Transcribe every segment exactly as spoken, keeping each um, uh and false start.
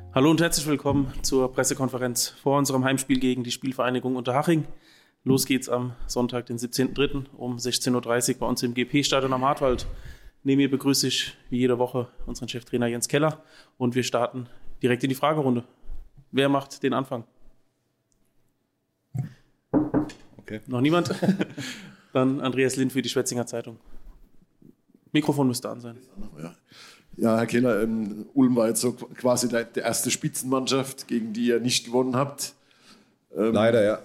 Hallo und herzlich willkommen zur Pressekonferenz vor unserem Heimspiel gegen die Spielvereinigung Unterhaching. Los geht's am Sonntag, den siebzehnten dritten um sechzehn Uhr dreißig bei uns im G P-Stadion am Hartwald. Neben mir begrüße ich wie jede Woche unseren Cheftrainer Jens Keller und wir starten direkt in die Fragerunde. Wer macht den Anfang? Okay. Noch niemand? Dann Andreas Lind für die Schwetzinger Zeitung. Mikrofon müsste an sein. Ja, Herr Keller, ähm, Ulm war jetzt so quasi die, die erste Spitzenmannschaft, gegen die ihr nicht gewonnen habt. Ähm, Leider, ja.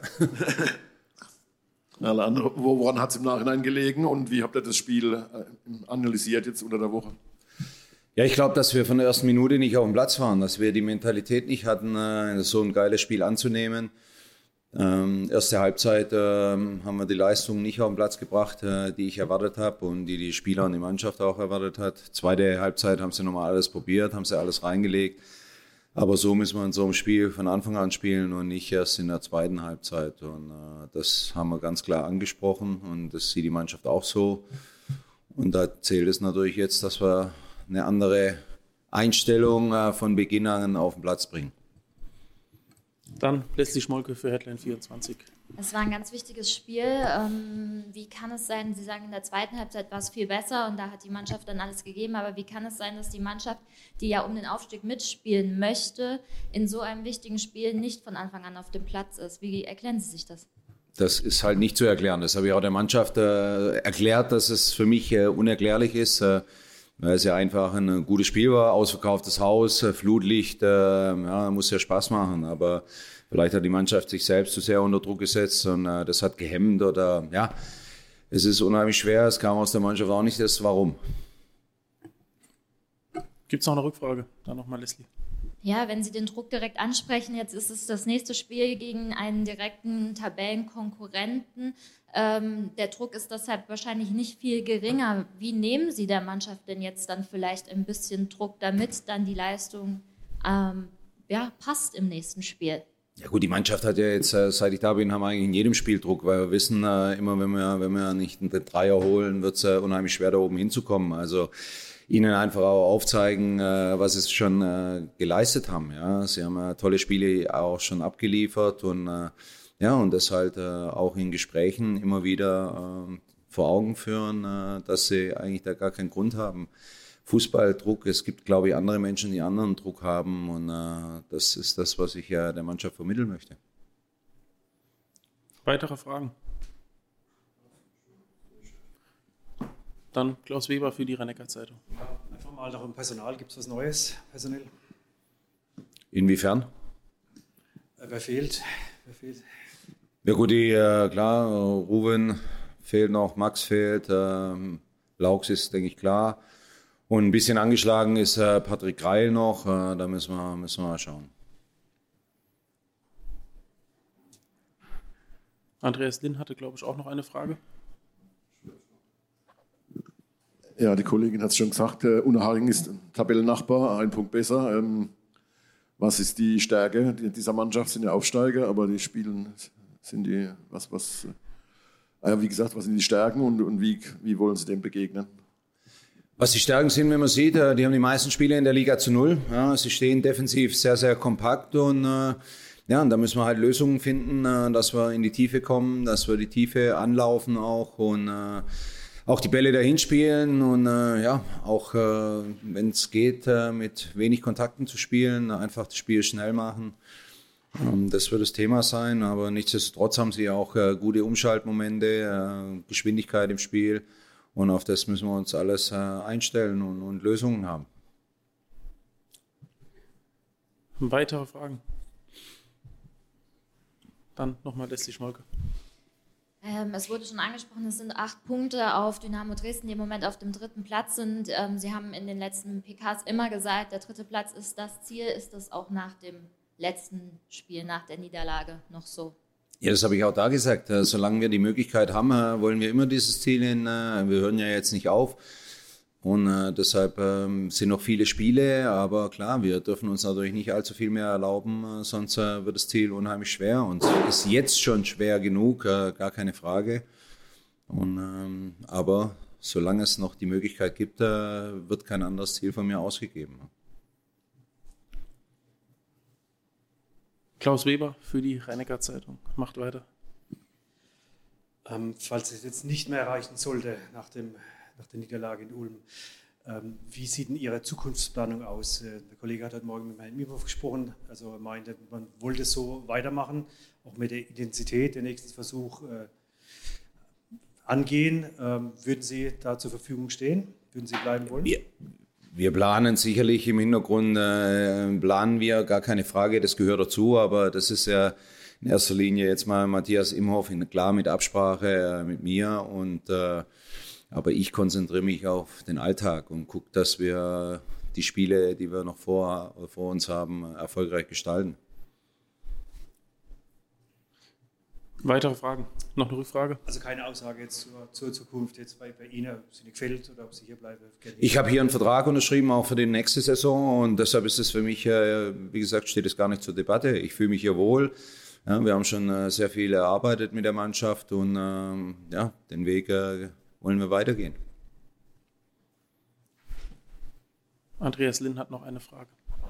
Woran hat es im Nachhinein gelegen und wie habt ihr das Spiel äh, analysiert jetzt unter der Woche? Ja, ich glaube, dass wir von der ersten Minute nicht auf dem Platz waren, dass wir die Mentalität nicht hatten, äh, so ein geiles Spiel anzunehmen. Ähm, erste Halbzeit äh, haben wir die Leistung nicht auf den Platz gebracht, äh, die ich erwartet habe und die die Spieler und die Mannschaft auch erwartet hat. Zweite Halbzeit haben sie nochmal alles probiert, haben sie alles reingelegt. Aber so müssen wir in so einem Spiel von Anfang an spielen und nicht erst in der zweiten Halbzeit. Und äh, das haben wir ganz klar angesprochen und das sieht die Mannschaft auch so. Und da zählt es natürlich jetzt, dass wir eine andere Einstellung äh, von Beginn an auf den Platz bringen. Dann Leslie Schmolke für Headline vierundzwanzig. Es war ein ganz wichtiges Spiel. Ähm, wie kann es sein, Sie sagen, in der zweiten Halbzeit war es viel besser und da hat die Mannschaft dann alles gegeben, aber wie kann es sein, dass die Mannschaft, die ja um den Aufstieg mitspielen möchte, in so einem wichtigen Spiel nicht von Anfang an auf dem Platz ist? Wie erklären Sie sich das? Das ist halt nicht zu erklären. Das habe ich auch der Mannschaft äh, erklärt, dass es für mich äh, unerklärlich ist. Äh, Weil es ja einfach ein gutes Spiel war, ausverkauftes Haus, Flutlicht, äh, ja, muss ja Spaß machen. Aber vielleicht hat die Mannschaft sich selbst zu sehr unter Druck gesetzt und äh, das hat gehemmt oder ja, es ist unheimlich schwer. Es kam aus der Mannschaft auch nicht das Warum. Gibt es noch eine Rückfrage? Dann nochmal Leslie. Ja, wenn Sie den Druck direkt ansprechen, jetzt ist es das nächste Spiel gegen einen direkten Tabellenkonkurrenten. Ähm, der Druck ist deshalb wahrscheinlich nicht viel geringer. Wie nehmen Sie der Mannschaft denn jetzt dann vielleicht ein bisschen Druck, damit dann die Leistung ähm, ja, passt im nächsten Spiel? Ja gut, die Mannschaft hat ja jetzt, seit ich da bin, haben wir eigentlich in jedem Spiel Druck, weil wir wissen, immer wenn wir, wenn wir nicht einen Dreier holen, wird es unheimlich schwer, da oben hinzukommen. Also ihnen einfach auch aufzeigen, was sie schon geleistet haben. Ja, sie haben tolle Spiele auch schon abgeliefert und ja, und das halt auch in Gesprächen immer wieder vor Augen führen, dass sie eigentlich da gar keinen Grund haben. Fußballdruck, es gibt, glaube ich, andere Menschen, die anderen Druck haben und das ist das, was ich ja der Mannschaft vermitteln möchte. Weitere Fragen? Dann Klaus Weber für die Rhein-Neckar-Zeitung. Ja, einfach mal auch im Personal. Gibt es was Neues, personell? Inwiefern? Äh, wer fehlt? Wer fehlt? Ja gut, die, äh, klar, Ruben fehlt noch, Max fehlt, ähm, Laux ist, denke ich, klar. Und ein bisschen angeschlagen ist äh, Patrick Greil noch, äh, da müssen wir, müssen wir mal schauen. Andreas Lind hatte, glaube ich, auch noch eine Frage. Ja, die Kollegin hat es schon gesagt, äh, Unterhaching ist Tabellennachbar, ein Punkt besser. Ähm, was ist die Stärke dieser Mannschaft? Sind ja Aufsteiger, aber die spielen, sind die, was, was, äh, wie gesagt, was sind die Stärken und, und wie, wie wollen sie dem begegnen? Was die Stärken sind, wenn man sieht, äh, die haben die meisten Spiele in der Liga zu null. Ja, sie stehen defensiv sehr, sehr kompakt und äh, ja, und da müssen wir halt Lösungen finden, äh, dass wir in die Tiefe kommen, dass wir die Tiefe anlaufen auch und äh, auch die Bälle dahin spielen und äh, ja, auch äh, wenn es geht, äh, mit wenig Kontakten zu spielen, einfach das Spiel schnell machen. Ähm, das wird das Thema sein, aber nichtsdestotrotz haben sie auch äh, gute Umschaltmomente, äh, Geschwindigkeit im Spiel und auf das müssen wir uns alles äh, einstellen und, und Lösungen haben. Weitere Fragen? Dann nochmal Leslie Schmolke. Ähm, es wurde schon angesprochen, es sind acht Punkte auf Dynamo Dresden, die im Moment auf dem dritten Platz sind. Ähm, Sie haben in den letzten P Ks immer gesagt, der dritte Platz ist das Ziel. Ist das auch nach dem letzten Spiel, nach der Niederlage noch so? Ja, das habe ich auch da gesagt. Solange wir die Möglichkeit haben, wollen wir immer dieses Ziel hin. Wir hören ja jetzt nicht auf. Und äh, deshalb ähm, sind noch viele Spiele, aber klar, wir dürfen uns natürlich nicht allzu viel mehr erlauben, äh, sonst äh, wird das Ziel unheimlich schwer und es ist jetzt schon schwer genug, äh, gar keine Frage. Und, ähm, aber solange es noch die Möglichkeit gibt, äh, wird kein anderes Ziel von mir ausgegeben. Klaus Weber für die Rhein-Neckar-Zeitung. Macht weiter. Ähm, falls es jetzt nicht mehr erreichen sollte nach, dem, nach der Niederlage in Ulm, ähm, wie sieht denn Ihre Zukunftsplanung aus? Äh, der Kollege hat heute Morgen mit Herrn Mimhoff gesprochen, also er meinte, man wollte so weitermachen, auch mit der Intensität, der nächsten Versuch äh, angehen. Ähm, würden Sie da zur Verfügung stehen? Würden Sie bleiben wollen? Wir, wir planen sicherlich im Hintergrund, äh, planen wir, gar keine Frage, das gehört dazu, aber das ist ja in erster Linie jetzt mal Matthias Imhoff, klar mit Absprache äh, mit mir, und äh, aber ich konzentriere mich auf den Alltag und gucke, dass wir die Spiele, die wir noch vor, vor uns haben, erfolgreich gestalten. Weitere Fragen? Noch eine Rückfrage? Also keine Aussage jetzt zur, zur Zukunft, jetzt bei, bei Ihnen, ob es Ihnen gefällt oder ob Sie hier bleiben. Ich habe hier einen Vertrag unterschrieben, auch für die nächste Saison, und deshalb ist es für mich, äh, wie gesagt, steht es gar nicht zur Debatte. Ich fühle mich hier wohl. Ja, wir haben schon äh, sehr viel erarbeitet mit der Mannschaft, und ähm, ja, den Weg äh, wollen wir weitergehen. Andreas Linn hat noch eine Frage.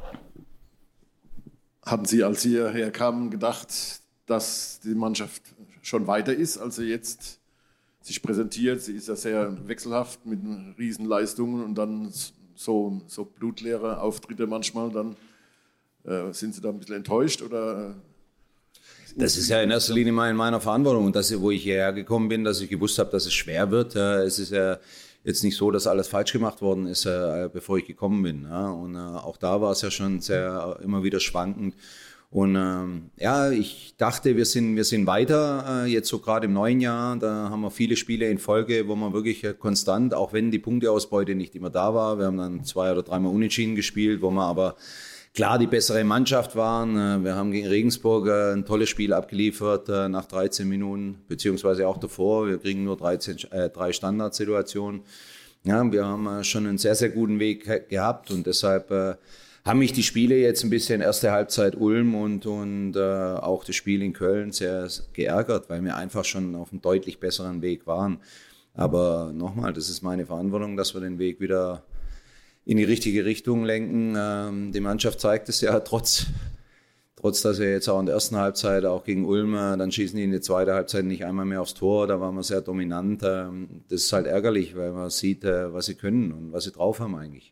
Hatten Sie, als Sie hierher kamen, gedacht, dass die Mannschaft schon weiter ist, als sie jetzt sich präsentiert? Sie ist ja sehr wechselhaft mit Riesenleistungen und dann so, so blutleere Auftritte manchmal. Dann äh, sind Sie da ein bisschen enttäuscht oder? Äh, Das ist ja in erster Linie mal in meiner Verantwortung, und das, wo ich hierher gekommen bin, dass ich gewusst habe, dass es schwer wird. Es ist ja jetzt nicht so, dass alles falsch gemacht worden ist, bevor ich gekommen bin. Und auch da war es ja schon sehr immer wieder schwankend. Und ähm, ja, ich dachte, wir sind, wir sind weiter, äh, jetzt so gerade im neuen Jahr. Da haben wir viele Spiele in Folge, wo man wirklich äh, konstant, auch wenn die Punkteausbeute nicht immer da war, wir haben dann zwei oder dreimal unentschieden gespielt, wo wir aber klar die bessere Mannschaft waren. Äh, wir haben gegen Regensburg äh, ein tolles Spiel abgeliefert äh, nach dreizehn Minuten, beziehungsweise auch davor. Wir kriegen nur dreizehn, äh, drei Standardsituationen. Ja, wir haben äh, schon einen sehr, sehr guten Weg äh, gehabt, und deshalb äh, haben mich die Spiele jetzt ein bisschen, erste Halbzeit Ulm und, und äh, auch das Spiel in Köln sehr geärgert, weil wir einfach schon auf einem deutlich besseren Weg waren. Aber nochmal, das ist meine Verantwortung, dass wir den Weg wieder in die richtige Richtung lenken. Ähm, die Mannschaft zeigt es ja, trotz, trotz dass wir jetzt auch in der ersten Halbzeit, auch gegen Ulm, äh, dann schießen die in der zweiten Halbzeit nicht einmal mehr aufs Tor, da waren wir sehr dominant. Ähm, das ist halt ärgerlich, weil man sieht, äh, was sie können und was sie drauf haben eigentlich.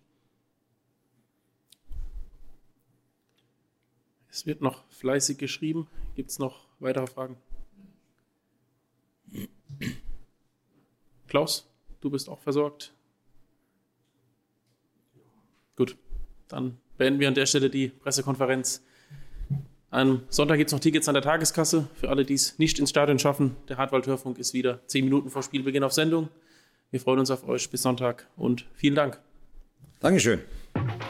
Es wird noch fleißig geschrieben. Gibt es noch weitere Fragen? Klaus, du bist auch versorgt. Gut, dann beenden wir an der Stelle die Pressekonferenz. Am Sonntag gibt es noch Tickets an der Tageskasse für alle, die es nicht ins Stadion schaffen. Der Hartwald-Hörfunk ist wieder zehn Minuten vor Spielbeginn auf Sendung. Wir freuen uns auf euch. Bis Sonntag und vielen Dank. Dankeschön.